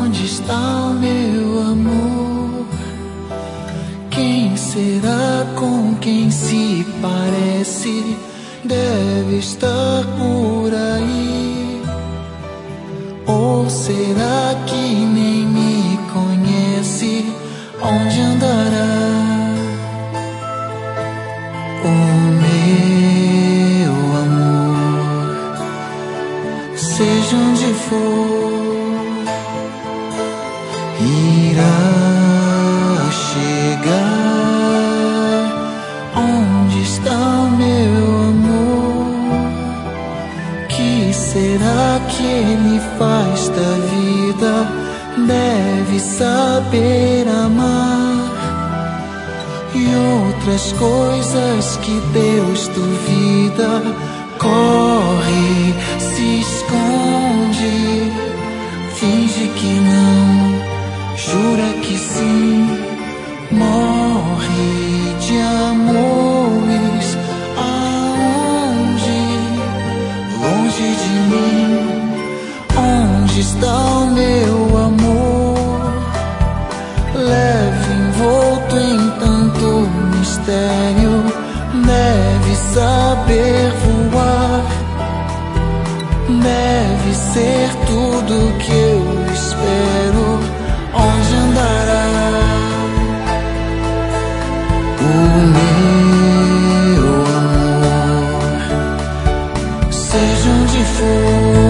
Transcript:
Onde está o meu amor? Quem será com quem se parece? Deve estar por aí. Ou será que nem me conhece? Onde andará o meu amor? Seja onde for, irá chegar. Onde está o meu amor? Que será que ele faz da vida? Deve saber amar e outras coisas que Deus duvida. Corre, se esconde, finge que não, jura que sim. Morre de amores, aonde? Longe de mim. Onde está o meu amor? Leve envolto em tanto mistério, deve saber voar, deve ser tudo que eu espero. Onde andará o meu amor? Seja onde for,